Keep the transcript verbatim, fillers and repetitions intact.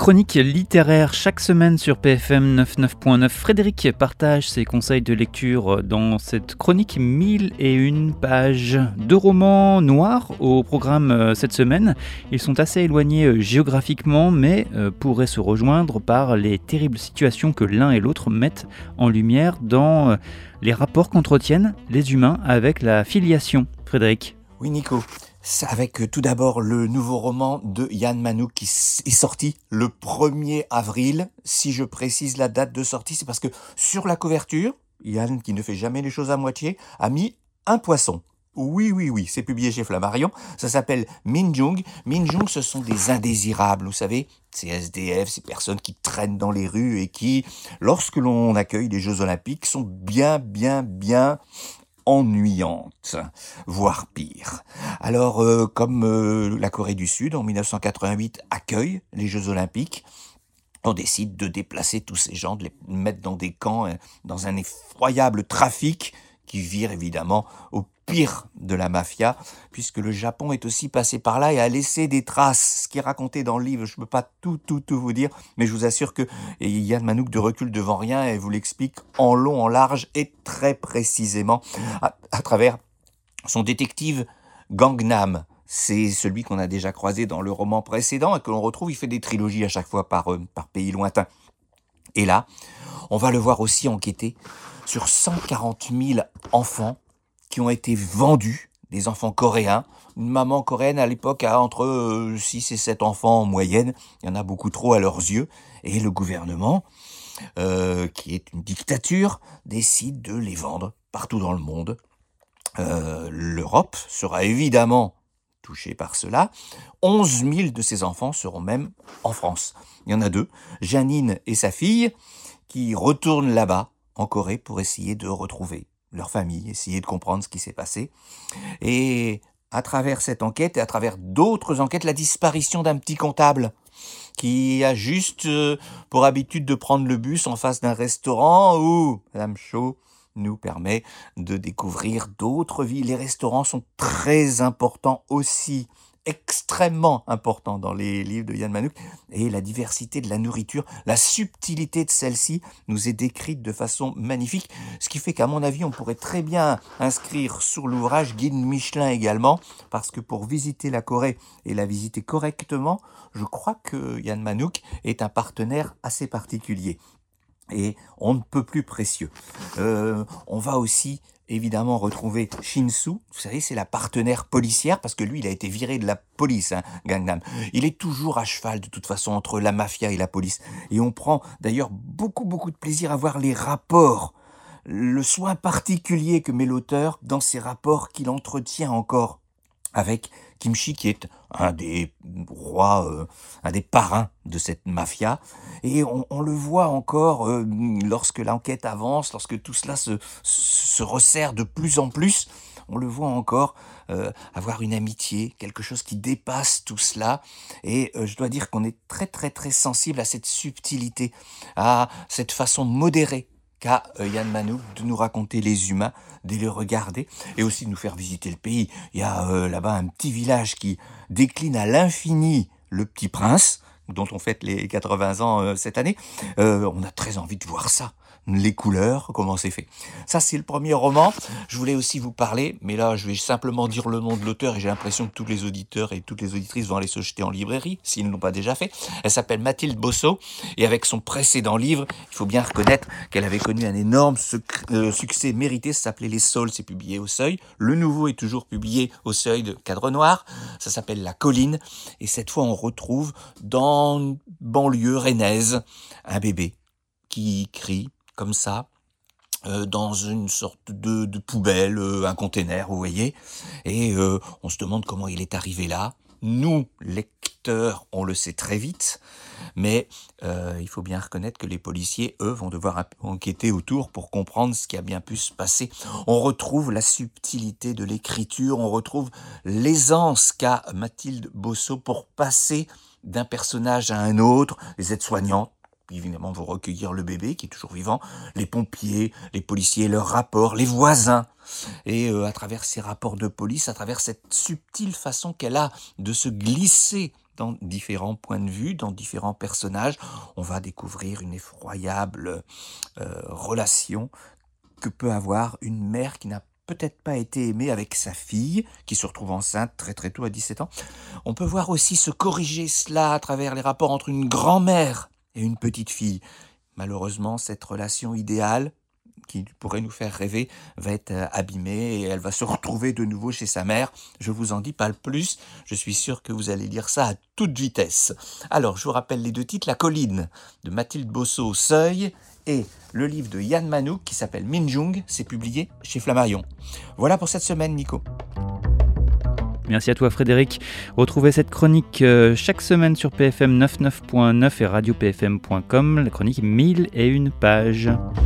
chronique littéraire chaque semaine sur P F M quatre-vingt-neuf point neuf. Frédéric partage ses conseils de lecture dans cette chronique mille et une pages. Deux romans noirs au programme cette semaine. Ils sont assez éloignés géographiquement, mais pourraient se rejoindre par les terribles situations que l'un et l'autre mettent en lumière dans les rapports qu'entretiennent les humains avec la filiation. Frédéric. Oui, Nico. Avec tout d'abord le nouveau roman de Yann Manouk qui est sorti le premier avril. Si je précise la date de sortie, c'est parce que sur la couverture, Yann, qui ne fait jamais les choses à moitié, a mis un poisson. Oui, oui, oui, c'est publié chez Flammarion. Ça s'appelle Minjung. Minjung, ce sont des indésirables, vous savez, ces S D F, ces personnes qui traînent dans les rues et qui, lorsque l'on accueille les Jeux Olympiques, sont bien, bien, bien ennuyante, voire pire. Alors, euh, comme euh, la Corée du Sud, en dix-neuf cent quatre-vingt-huit, accueille les Jeux Olympiques, on décide de déplacer tous ces gens, de les mettre dans des camps, hein, dans un effroyable trafic qui vire évidemment au pire de la mafia, puisque le Japon est aussi passé par là et a laissé des traces. Ce qui est raconté dans le livre, je ne peux pas tout, tout, tout vous dire, mais je vous assure que Yann Manouk ne recule devant rien et vous l'explique en long, en large et très précisément à, à travers son détective Gangnam. C'est celui qu'on a déjà croisé dans le roman précédent et que l'on retrouve, il fait des trilogies à chaque fois par, euh, par pays lointain. Et là, on va le voir aussi enquêter sur cent quarante mille enfants qui ont été vendus, des enfants coréens. Une maman coréenne à l'époque a entre six et sept enfants en moyenne. Il y en a beaucoup trop à leurs yeux. Et le gouvernement, euh, qui est une dictature, décide de les vendre partout dans le monde. Euh, L'Europe sera évidemment touchée par cela. onze mille de ces enfants seront même en France. Il y en a deux, Janine et sa fille, qui retournent là-bas, en Corée, pour essayer de retrouver leur famille, essayer de comprendre ce qui s'est passé. Et à travers cette enquête et à travers d'autres enquêtes, la disparition d'un petit comptable qui a juste pour habitude de prendre le bus en face d'un restaurant où Madame Cho nous permet de découvrir d'autres vies. Les restaurants sont très importants aussi, extrêmement importants dans les livres de Yann Manouk, et la diversité de la nourriture, la subtilité de celle-ci nous est décrite de façon magnifique, ce qui fait qu'à mon avis on pourrait très bien inscrire sur l'ouvrage guide Michelin également, parce que pour visiter la Corée et la visiter correctement, je crois que Yann Manouk est un partenaire assez particulier et on ne peut plus précieux. Euh, on va aussi évidemment retrouver Shin-Soo, vous savez, c'est la partenaire policière, parce que lui, il a été viré de la police, hein, Gangnam. Il est toujours à cheval, de toute façon, entre la mafia et la police. Et on prend d'ailleurs beaucoup, beaucoup de plaisir à voir les rapports, le soin particulier que met l'auteur dans ces rapports qu'il entretient encore avec Kimchi, qui est un des rois, euh, un des parrains de cette mafia. Et on, on le voit encore euh, lorsque l'enquête avance, lorsque tout cela se, se resserre de plus en plus, on le voit encore euh, avoir une amitié, quelque chose qui dépasse tout cela. Et euh, je dois dire qu'on est très très très sensible à cette subtilité, à cette façon modérée qu'a euh, Yann Manouk de nous raconter les humains, de les regarder et aussi de nous faire visiter le pays. Il y a euh, là-bas un petit village qui décline à l'infini Le Petit Prince, dont on fête les quatre-vingts ans euh, cette année. Euh, on a très envie de voir ça. Les couleurs, comment c'est fait. Ça, c'est le premier roman. Je voulais aussi vous parler, mais là, je vais simplement dire le nom de l'auteur et j'ai l'impression que tous les auditeurs et toutes les auditrices vont aller se jeter en librairie, s'ils ne l'ont pas déjà fait. Elle s'appelle Mathilde Bosso et avec son précédent livre, il faut bien reconnaître qu'elle avait connu un énorme suc- euh, succès mérité. Ça s'appelait Les Saules, c'est publié au Seuil. Le nouveau est toujours publié au Seuil de Cadre Noir. Ça s'appelle La Colline et cette fois, on retrouve dans une banlieue rennaise un bébé qui crie comme ça, euh, dans une sorte de, de poubelle, euh, un container, vous voyez, et euh, on se demande comment il est arrivé là. Nous, lecteurs, on le sait très vite, mais euh, il faut bien reconnaître que les policiers, eux, vont devoir enquêter autour pour comprendre ce qui a bien pu se passer. On retrouve la subtilité de l'écriture, on retrouve l'aisance qu'a Mathilde Bosso pour passer d'un personnage à un autre, les aides-soignantes, puis évidemment vont recueillir le bébé qui est toujours vivant, les pompiers, les policiers, leurs rapports, les voisins. Et euh, à travers ces rapports de police, à travers cette subtile façon qu'elle a de se glisser dans différents points de vue, dans différents personnages. On va découvrir une effroyable euh, relation que peut avoir une mère qui n'a peut-être pas été aimée avec sa fille, qui se retrouve enceinte très très tôt à dix-sept ans. On peut voir aussi se corriger cela à travers les rapports entre une grand-mère et une petite fille. Malheureusement, cette relation idéale, qui pourrait nous faire rêver, va être abîmée et elle va se retrouver de nouveau chez sa mère. Je vous en dis pas le plus, je suis sûr que vous allez lire ça à toute vitesse. Alors, je vous rappelle les deux titres, La colline de Mathilde Bosso, Seuil, et le livre de Yann Manouk qui s'appelle Minjung, c'est publié chez Flammarion. Voilà pour cette semaine, Nico. Merci à toi Frédéric. Retrouvez cette chronique euh, chaque semaine sur P F M quatre-vingt-neuf point neuf et radio p f m point com, la chronique mille et une pages.